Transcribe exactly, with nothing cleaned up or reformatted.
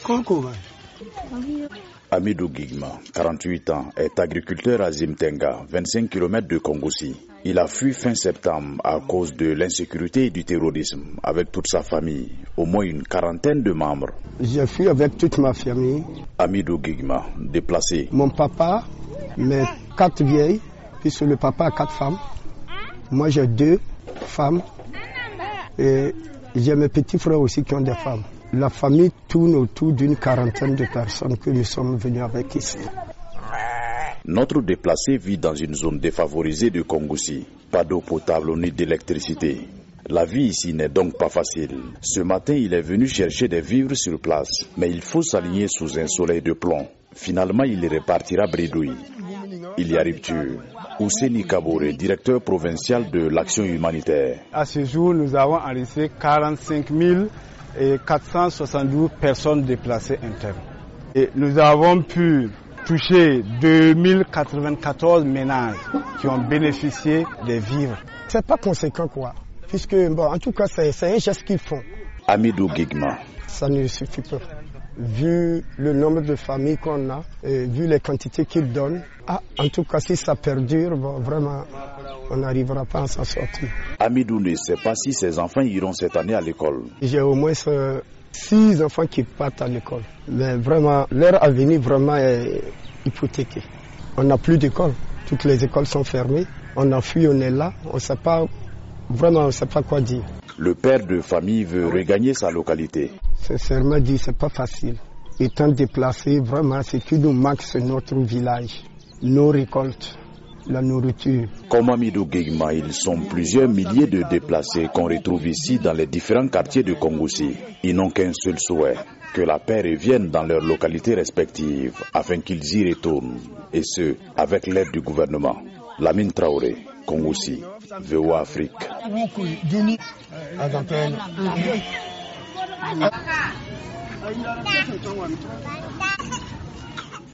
Amidou Gigma, quarante-huit ans, est agriculteur à Zimtenga, vingt-cinq kilomètres de Kongoussi. Il a fui fin septembre à cause de l'insécurité et du terrorisme avec toute sa famille, au moins une quarantaine de membres. J'ai fui avec toute ma famille. Amidou Gigma, déplacé. Mon papa, mes quatre vieilles, puisque le papa a quatre femmes. Moi j'ai deux femmes et j'ai mes petits frères aussi qui ont des femmes. La famille tourne autour d'une quarantaine de personnes que nous sommes venus avec ici. Notre déplacé vit dans une zone défavorisée de Kongoussi. Pas d'eau potable ni d'électricité. La vie ici n'est donc pas facile. Ce matin, il est venu chercher des vivres sur place. Mais il faut s'aligner sous un soleil de plomb. Finalement, il repartira bredouille. Il y arrive-tu? Ouseni Kabore, directeur provincial de l'action humanitaire. À ce jour, nous avons enregistré quarante-cinq mille quatre cent soixante-douze personnes déplacées internes. Et nous avons pu toucher deux mille quatre-vingt-quatorze ménages qui ont bénéficié des vivres. C'est pas conséquent quoi, puisque bon, en tout cas c'est, c'est un geste qu'ils font. Amidou Gigma. Ça ne suffit pas. Vu le nombre de familles qu'on a, et vu les quantités qu'ils donnent, ah, en tout cas si ça perdure, bon, vraiment on n'arrivera pas à s'en sortir. Amidou ne sait pas si ses enfants iront cette année à l'école. J'ai au moins euh, six enfants qui partent à l'école. Mais vraiment, leur avenir vraiment est hypothéqué. On n'a plus d'école. Toutes les écoles sont fermées. On a fui, on est là. On ne sait pas, vraiment, on ne sait pas quoi dire. Le père de famille veut regagner sa localité. Sincèrement dit, c'est pas facile. Étant déplacé, vraiment, ce qui nous manque, c'est notre village, nos récoltes, la nourriture. Comme Amidou Gigma, ils sont plusieurs milliers de déplacés qu'on retrouve ici dans les différents quartiers de Kongoussi. Ils n'ont qu'un seul souhait, que la paix revienne dans leurs localités respectives afin qu'ils y retournent, et ce, avec l'aide du gouvernement. Lamine Traoré, Kongoussi, V O A Afrique.